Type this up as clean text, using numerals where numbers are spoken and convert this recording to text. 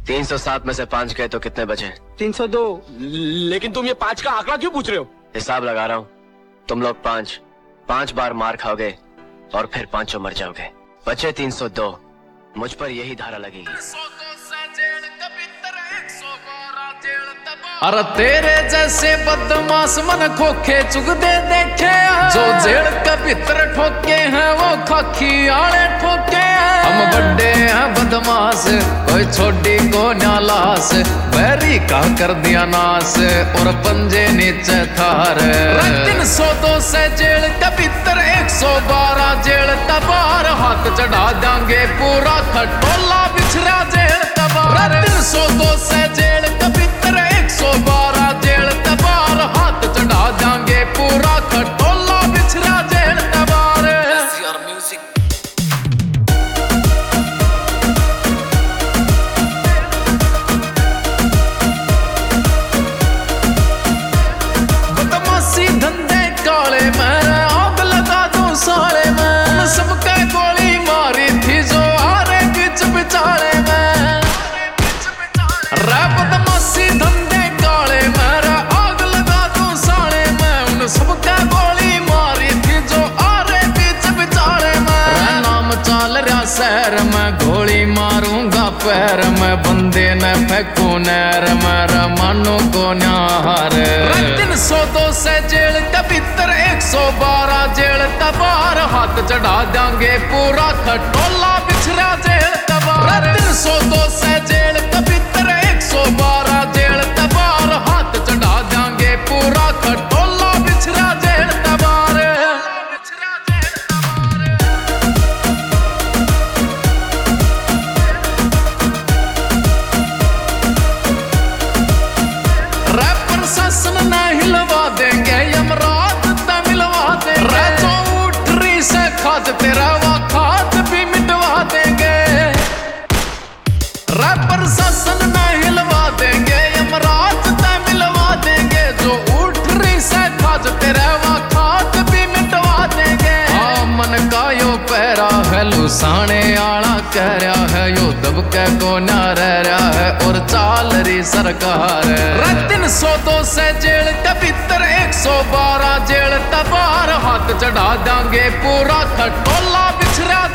307 में से 5 गए तो कितने बचे? 302। लेकिन तुम ये 5 का आंकड़ा क्यों पूछ रहे हो? हिसाब लगा रहा हूँ। तुम लोग 5 बार मार खाओगे और फिर 5 मर जाओगे। बचे 302। मुझ पर यही धारा लगेगी। अरे तेरे जैसे बदमाश मन खोखे चुगदे देखे, जो जेल के भीतर ठोके हैं वो खाकी आले ठोके हैं। हम बड्डे हैं बदमाश, कोई छोटी को न्यालास, बैरी का कर दिया नास और पंजे नीचे थार। 302 से जेल के भीतर 112 जेल तबार, हाथ चढ़ा देंगे पूरा खटोला बिछड़ा जेल तबार। 302 से जेल के भीतर 112 जेल तबार, हाथ चढ़ा देंगे पूरा खटोला बिछड़ा जेल तबार। बदमाशी धंधे काले में आग लगा दूं साले में, सबके गोली मारी थी जो आरे बीच बिचाले में। बदमाशी धंधे काले मेरा आग लगा दूं साले में, उन सबके गोली मारी थी जो आरे बीच बिचाले में। नाम चाल रहा शहर में, गोली मारूंगा पैर में, बंदे न फेंकू नहर में, मानो को न्यार। 302 से जेल के भीतर 112 जेल तबार, हाथ चढ़ा देंगे पूरा खटोला बिछड़ा जेल तबार। 302 से जेल के भीतर 112 जेल तबार, हाथ चढ़ा देंगे पूरा खटोला बिछड़ा जेल तबार। प्रशासन न हिलवा देंगे, यमराज त मिलवा देंगे, जो उठरी से खाद तेरा वो खाद भी मिटवा देंगे। प्रशासन न हिलवा देंगे, यमराज त मिलवा देंगे, जो उठरी से खाद तेरा वो खाद भी मिटवा देंगे। मन का यो पैरा है लुसाने आला कह रहा है, यो दबके को ना रह रहा है और चाल रही सरकार। 302 से जेल के भीतर 112 जेल तबार, हाथ चढ़ा देंगे पूरा खटोला बिछड़ा